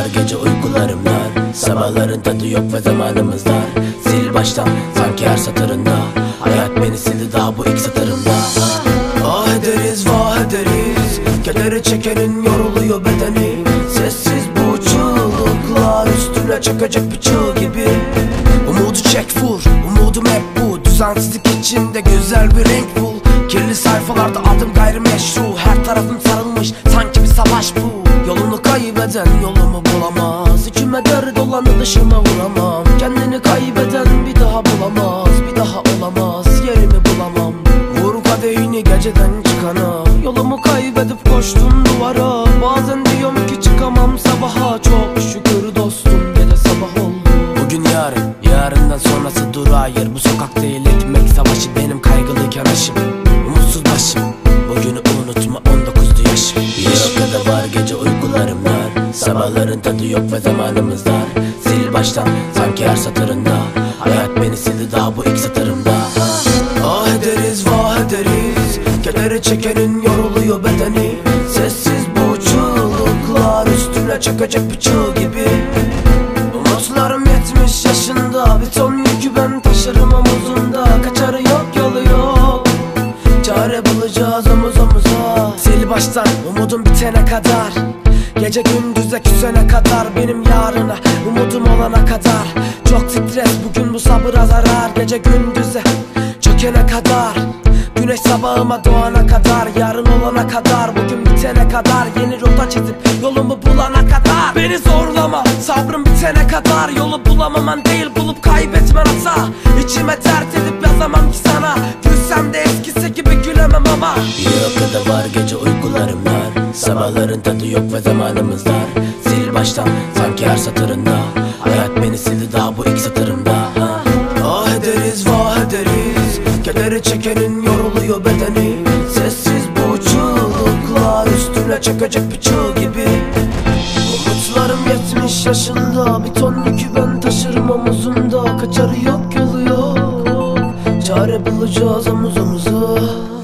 var gece uykularım dar. Sabahların tadı yok ve zamanımız dar. Sil baştan sanki her satırında. Hayat beni sildi daha bu ilk satırımda. Ah ederiz vah ederiz. Kederi çekenin yoruluyor bedeni. Sessiz bu çığlıklar üstüne çökecek bir çığ gibi. Umudu çek vur, umudum hep bu. Düzensizlik içinde güzel bir renk bul. Kirli sayfalarda adım gayrimeşru. Her tarafım sarılmış sanki bir savaş bu. Yolunu kaybeden yolumu bulamaz. İçime dert olanı dışıma vuramam. Kendini kaybeden bir daha bulamaz. Bir daha olamaz, yerimi bulamam. Vur kadehini geceden çıkana. Yolumu kaybedip koştum duvara. Bazen diyorum ki çıkamam sabaha. Çok şükür dostum gece sabah oldu. Bugün yarın, yarından sonrası dur hayır. Bu sokak değil ekmek savaşı benim kaygılıyken aşım. Umutsuz başım, bugünü unutma 19'du yaşım. Yok da var gece uykularım dar. Sabahların tadı yok ve zamanımız dar. Sil baştan sanki her satırında. Hayat beni sildi daha bu ilk satırımda. Ah ederiz vah ederiz. Kederi çekenin yoruluyor bedeni. Sessiz bu çığlıklar üstüne çökecek bir çığ gibi. Umutlarım 70 yaşında. Bir ton yükü ben taşırım omuzumda. Kaçarı yok yolu yok. Çare bulacağız omuz omuza. Sil baştan umudum bitene kadar. Gece gündüze küsene kadar. Benim yarına umudum olana kadar. Çok stres bugün bu sabıra zarar. Gece gündüze çökene kadar. Güneş sabahıma doğana kadar. Yarın olana kadar. Bugün bitene kadar. Yeni rota çizip yolumu bulana kadar. Beni zorlama sabrım bitene kadar. Yolu bulamaman değil bulup kaybetmen hata. İçime dert edip yazamam ki sana. Gülsem de eskisi gibi gülemem ama. Yok da var gece uykularım dar. Sabahların tadı yok ve zamanımız dar. Sil baştan sanki her satırında. Hayat beni sildi daha bu ilk satırımda. Ah ederiz vah ederiz. Kederi çekenin yoruluyor bedeni. Sessiz bu çığlıklar üstüne çökecek bir çığ gibi. Umutlarım 70 yaşında. Bir ton yükü ben taşırım omuzumda. Kaçarı yok yolu yok. Çare bulacağız omuz omuza.